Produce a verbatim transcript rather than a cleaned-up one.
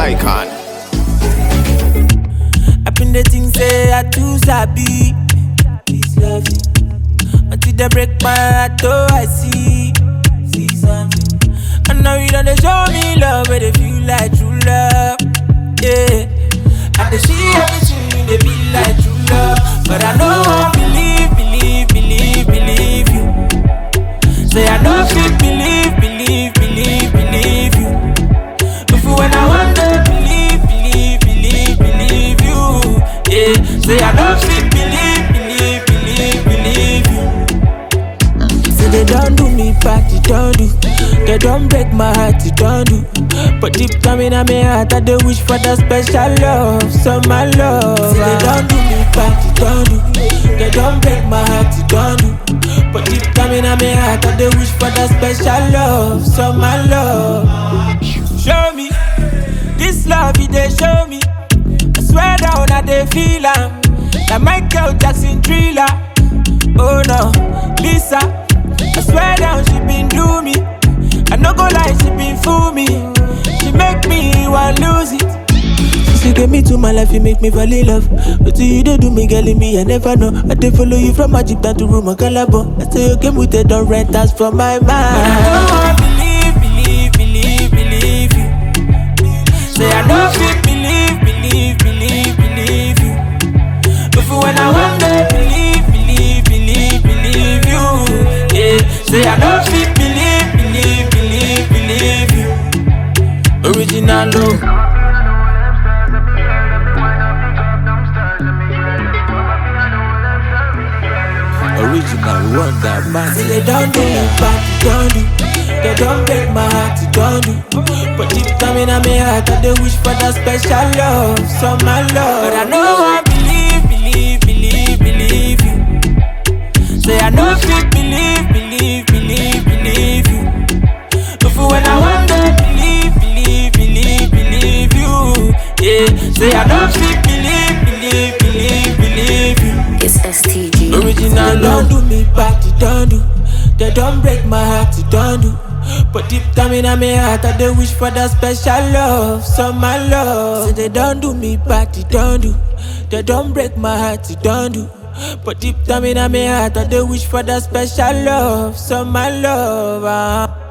icon. Up in the things say I too sabi. This love until they break my heart, oh I see, see something. And now you done they show me love, where they feel like true love, yeah. And they see everything, they be like true love. But I know I believe, believe, believe, believe you. Say I know fit believe, believe, believe, believe you. If you when I wonder, believe, believe, believe, believe you, yeah. Say I know fit believe, believe, believe, believe you. Say they don't do me bad, they don't do. They don't break my heart, they don't do. But deep down in my heart, I do wish for that special love, so my love. Say they don't do me bad, they don't do. They don't break my heart, they don't do. But deep down in my heart, I do wish for that special love, so my love. Show me this love, it they show me. I swear down, I they feel am. Like Michael Jackson thriller. Oh no, Lisa. I swear down, she been do me. I no go lie, she been fool me. She make me want lose it. She get me to my life, you make me fall in love. But till you don't do me, girl, in me, I never know. I dey follow you from Egypt down to Rome and Calabar. I say you came with the don't rent us from my mind. But I know I believe, believe, believe, believe you. Say I know fit believe, believe, believe, believe you. But for when I wonder, believe, believe, believe, believe you, yeah. Say I know fit believe, believe, believe, believe you. Original love. Original wonder man. Say they don't do me bad, they don't do. They don't break my heart, they don't do. But deep down in my heart, I they wish for that special love, so my love. But I know I believe, believe, believe, believe you. Say I know fit believe, believe, believe, believe you. But for when I wonder, believe, believe, believe, believe you, yeah. Say I know fit believe, believe, believe, believe you. It's S T G. Original love. They don't do me bad, they don't do. They don't break my heart, they don't do. But deep down in my heart, I they wish for that special love, so my love. Say they don't do me bad, they don't do. They don't break my heart, they don't do. But deep down in my heart, I they wish for that special love, so my love. Uh.